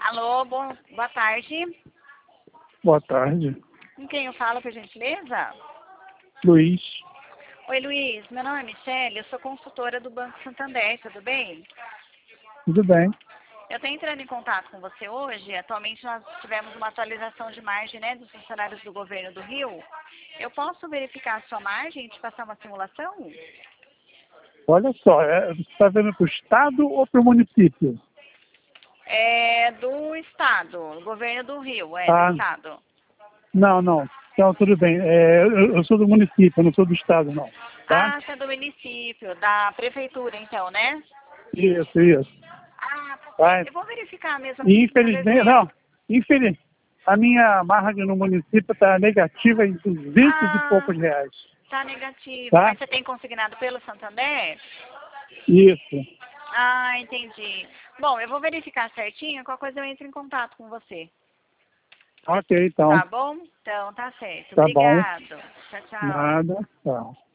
Alô, boa tarde. Boa tarde. Com quem eu falo, por gentileza? Luiz. Oi, Luiz. Meu nome é Michele, eu sou consultora do Banco Santander, tudo bem? Tudo bem? Eu estou entrando em contato com você hoje. Atualmente nós tivemos uma atualização de margem, né, dos funcionários do governo do Rio. Eu posso verificar a sua margem e te passar uma simulação? Olha só, você está vendo para o Estado ou para o município? É do Estado, governo do Rio, Ah, do Estado. não. Então, tudo bem. Eu sou do município, eu não sou do Estado, não. Tá? Ah, você é do município, da prefeitura, então, né? Isso. Ah, tá Tá? certo. Eu vou verificar mesmo E aqui para infelizmente, ver. não. A minha margem no município está negativa em 200 e Ah, poucos reais. tá negativo. Tá? Mas você tem consignado pelo Santander? Isso. Ah, entendi. Bom, eu vou verificar certinho, qualquer coisa eu entro em contato com você. Ok, então. Tá bom? Então, tá certo. Tá bom. Obrigado. Tchau, tchau. Nada. Tá.